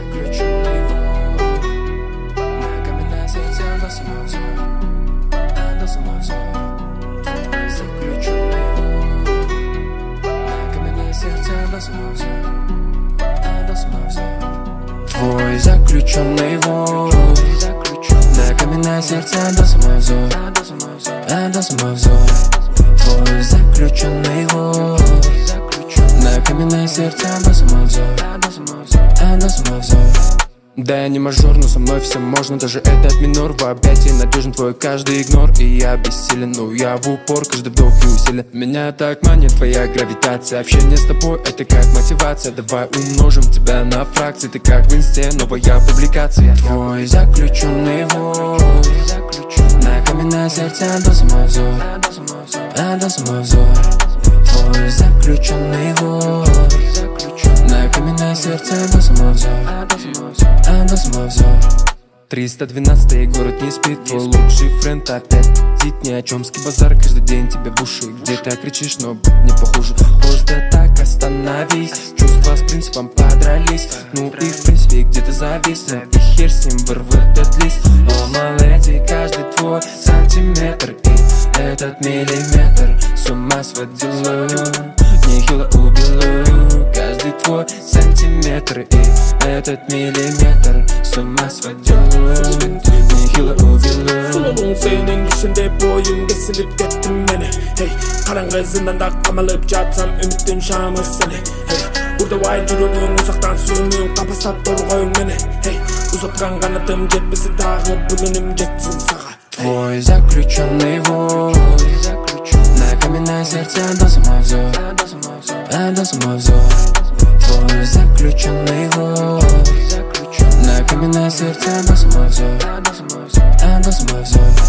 заключенный вор. На каменное сердце отдался мой взор, отдался мой взор. Твой заключенный вор. На каменное сердце отдался мой взор, отдался мой взор. Твой заключенный вор. На каменное сердце отдался мой взор, отдался мой взор. Твой заключенный вор. На каменное сердце отдался мой взор, отдался мой взор. Да, я не мажор, но со мной все можно. Даже этот минор в объятии надежен твой каждый игнор. И я бессилен, но я в упор, каждый вдох и усилен. Меня так манит твоя гравитация. Общение с тобой это как мотивация. Давай умножим тебя на фракции. Ты как в инсте, новая публикация. Твой заключенный вор. На каменное сердце отдался мой взор, отдался мой взор. Твой заключенный вор. На каменное сердце отдался мой взор, отдался мой взор. 312-й город не спит, твой лучший френд опять зит ни о чем. Базар каждый день тебе в уши, где-то кричишь, но быть не похоже. Просто так остановись, чувства с принципом подрались. Ну и в принципе где-то завис, и хер с ним вырвет этот лист. О, маледи, каждый твой сантиметр и этот миллиметр с ума сводила, нехило убила. Каждый твой сантиметр и этот миллиметр с ума сводила, нехило убила. Suluğun senin içinde boyum kesilip gittim beni. Hey, karanlık zindanda kamalıp yatsam ümitin şamı seni. Hey, burada vay yürüdüğün uzaktan suyunun kapasa doğru koyun beni. Hey, uzatkan kanadım yetmesi dağı bulunim geçsin sağa. Твой заключенный вор. На каменное сердце отдался мой взор, отдался мой взор. Твой заключенный вор. На каменное сердце отдался мой взор, отдался мой взор.